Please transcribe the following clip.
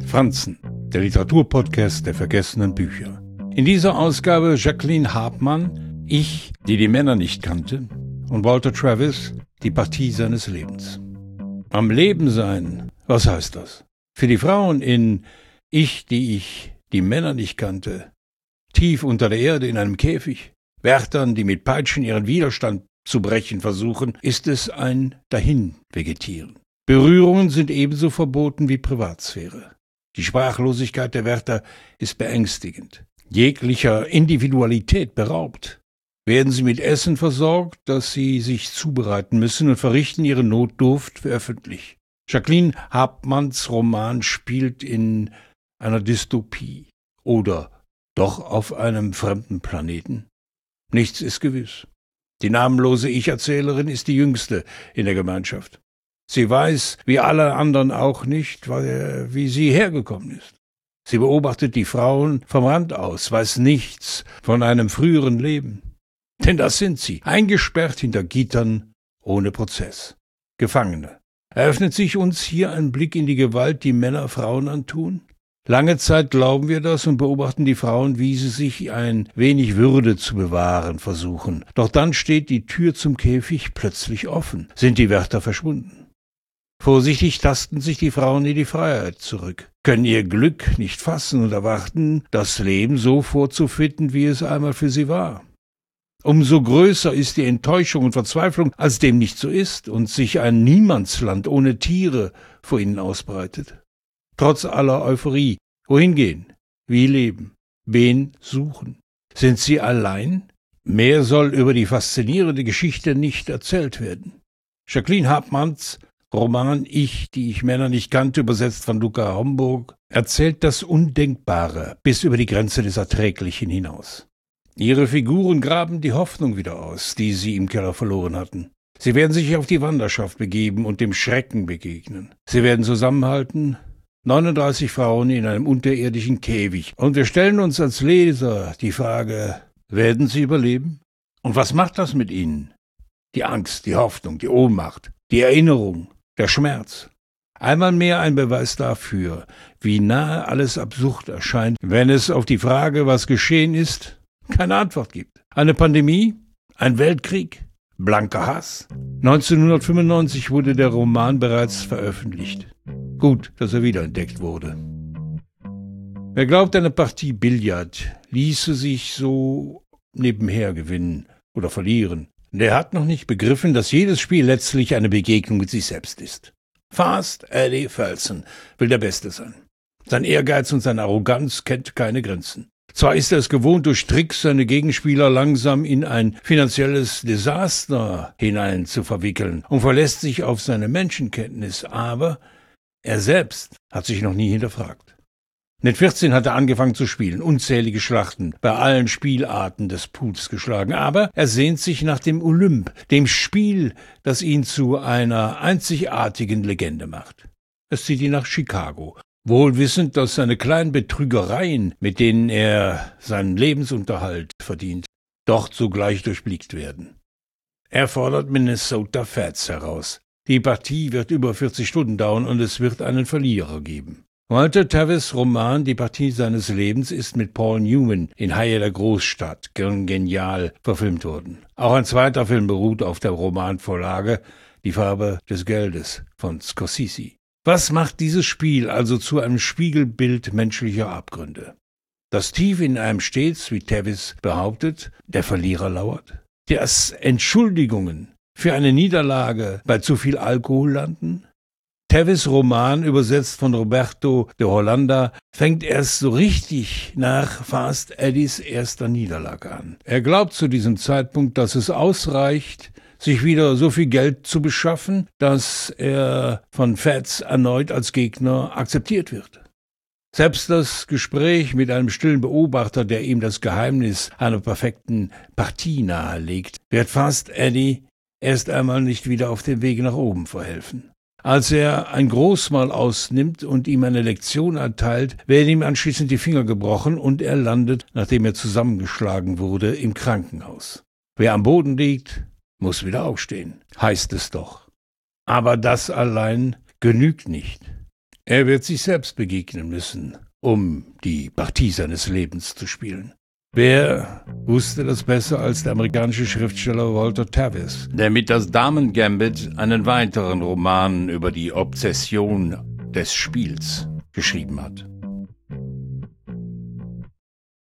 Franzen, der Literaturpodcast der vergessenen Bücher. In dieser Ausgabe Jacqueline Harpmann, Ich, die die Männer nicht kannte, und Walter Travis, die Partie seines Lebens. Am Leben sein, was heißt das? Für die Frauen in Ich, die Männer nicht kannte, tief unter der Erde in einem Käfig, Wärtern, die mit Peitschen ihren Widerstand zu brechen versuchen, ist es ein Dahinvegetieren. Berührungen sind ebenso verboten wie Privatsphäre. Die Sprachlosigkeit der Wärter ist beängstigend. Jeglicher Individualität beraubt. Werden sie mit Essen versorgt, das sie sich zubereiten müssen, und verrichten ihre Notdurft öffentlich. Jacqueline Harpmanns Roman spielt in einer Dystopie oder doch auf einem fremden Planeten. Nichts ist gewiss. Die namenlose Ich-Erzählerin ist die jüngste in der Gemeinschaft. Sie weiß, wie alle anderen auch nicht, wie sie hergekommen ist. Sie beobachtet die Frauen vom Rand aus, weiß nichts von einem früheren Leben. Denn das sind sie, eingesperrt hinter Gittern, ohne Prozess. Gefangene. Eröffnet sich uns hier ein Blick in die Gewalt, die Männer Frauen antun? Lange Zeit glauben wir das und beobachten die Frauen, wie sie sich ein wenig Würde zu bewahren versuchen. Doch dann steht die Tür zum Käfig plötzlich offen. Sind die Wärter verschwunden? Vorsichtig tasten sich die Frauen in die Freiheit zurück, können ihr Glück nicht fassen und erwarten, das Leben so vorzufinden, wie es einmal für sie war. Umso größer ist die Enttäuschung und Verzweiflung, als dem nicht so ist und sich ein Niemandsland ohne Tiere vor ihnen ausbreitet. Trotz aller Euphorie, wohin gehen, wie leben, wen suchen? Sind sie allein? Mehr soll über die faszinierende Geschichte nicht erzählt werden. Jacqueline Harpmanns Roman Ich, die Männer nicht kannte, übersetzt von Luca Homburg, erzählt das Undenkbare bis über die Grenze des Erträglichen hinaus. Ihre Figuren graben die Hoffnung wieder aus, die sie im Keller verloren hatten. Sie werden sich auf die Wanderschaft begeben und dem Schrecken begegnen. Sie werden zusammenhalten, 39 Frauen in einem unterirdischen Käfig. Und wir stellen uns als Leser die Frage, werden sie überleben? Und was macht das mit ihnen? Die Angst, die Hoffnung, die Ohnmacht, die Erinnerung, der Schmerz. Einmal mehr ein Beweis dafür, wie nahe alles absurd erscheint, wenn es auf die Frage, was geschehen ist, keine Antwort gibt. Eine Pandemie? Ein Weltkrieg? Blanker Hass? 1995 wurde der Roman bereits veröffentlicht. Gut, dass er wiederentdeckt wurde. Wer glaubt, eine Partie Billard ließe sich so nebenher gewinnen oder verlieren, der hat noch nicht begriffen, dass jedes Spiel letztlich eine Begegnung mit sich selbst ist. Fast Eddie Felsen will der Beste sein. Sein Ehrgeiz und seine Arroganz kennt keine Grenzen. Zwar ist er es gewohnt, durch Tricks seine Gegenspieler langsam in ein finanzielles Desaster hinein zu verwickeln und verlässt sich auf seine Menschenkenntnis, aber er selbst hat sich noch nie hinterfragt. Mit 14 hat er angefangen zu spielen, unzählige Schlachten bei allen Spielarten des Pools geschlagen, aber er sehnt sich nach dem Olymp, dem Spiel, das ihn zu einer einzigartigen Legende macht. Es zieht ihn nach Chicago, wohl wissend, dass seine kleinen Betrügereien, mit denen er seinen Lebensunterhalt verdient, dort sogleich durchblickt werden. Er fordert Minnesota Fats heraus. Die Partie wird über 40 Stunden dauern und es wird einen Verlierer geben. Walter Travis' Roman Die Partie seines Lebens ist mit Paul Newman in Haie der Großstadt genial verfilmt worden. Auch ein zweiter Film beruht auf der Romanvorlage Die Farbe des Geldes von Scorsese. Was macht dieses Spiel also zu einem Spiegelbild menschlicher Abgründe? Dass tief in einem stets, wie Travis behauptet, der Verlierer lauert? Dass Entschuldigungen für eine Niederlage bei zu viel Alkohol landen? Travis' Roman, übersetzt von Roberto de Hollanda, fängt erst so richtig nach Fast Eddies erster Niederlage an. Er glaubt zu diesem Zeitpunkt, dass es ausreicht, sich wieder so viel Geld zu beschaffen, dass er von Fats erneut als Gegner akzeptiert wird. Selbst das Gespräch mit einem stillen Beobachter, der ihm das Geheimnis einer perfekten Partie nahelegt, wird Fast Eddie erst einmal nicht wieder auf dem Weg nach oben verhelfen. Als er ein Großmahl ausnimmt und ihm eine Lektion erteilt, werden ihm anschließend die Finger gebrochen und er landet, nachdem er zusammengeschlagen wurde, im Krankenhaus. Wer am Boden liegt, muss wieder aufstehen, heißt es doch. Aber das allein genügt nicht. Er wird sich selbst begegnen müssen, um die Partie seines Lebens zu spielen. Wer wusste das besser als der amerikanische Schriftsteller Walter Tevis, der mit Das Damen-Gambit einen weiteren Roman über die Obsession des Spiels geschrieben hat.